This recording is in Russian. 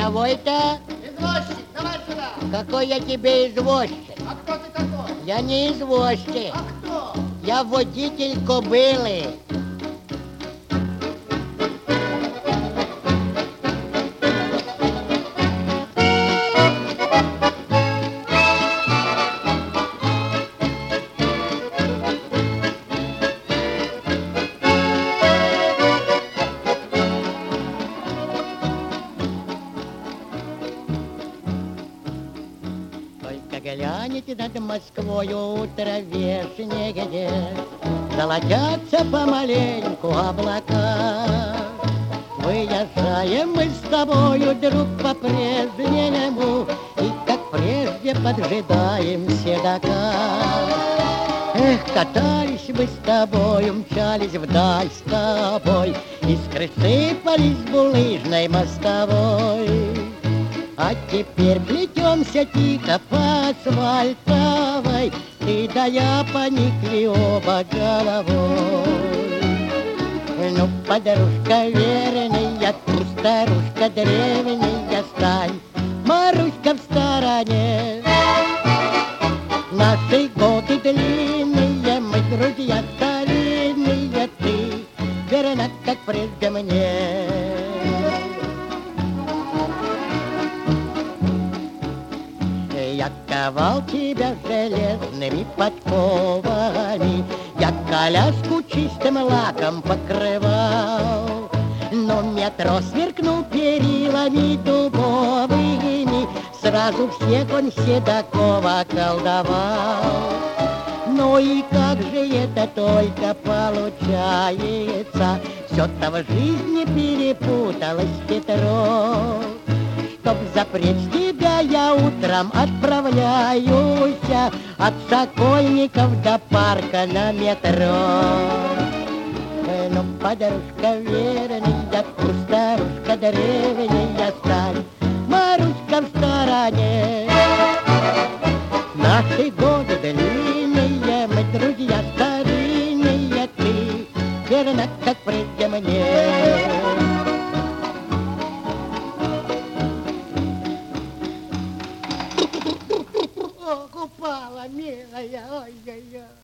Кого это? Извозчик, давай сюда. Какой я тебе извозчик? А кто ты такой? Я не извозчик. А кто? Я водитель кобылы. Только глянете над Москвою утро вешнее, золотятся помаленьку облака. Выезжаем мы с тобою, друг, по-прежнему, и как прежде поджидаем седока. Эх, катались мы с тобою, мчались вдаль с тобой, искры сыпались с булыжной мостовой. А теперь плетемся тихо по асфальтовой, ты да я поникли оба головой. Ну, подружка верная, ты старушка древняя, стань, Маруська, в стороне. Наши годы длинные, мы друзья старинные, ты верна, как прежде мне. Я ковал тебя железными подковами, я коляску чистым лаком покрывал, но метро сверкнул перилами дубовыми, сразу всех он седокова колдовал. Ну и как же это только получается, все-то в жизни перепуталось хитро. Чтоб запречь тебя, я утром отправляюсь от Сокольников до парка на метро. Ну, подружка верная, ты старушка древняя, стань, Маруська, в стороне. Наши годы длинные, мы друзья старинные, ты верна, как прежде мне. Упала, милая, ой-ой-ой.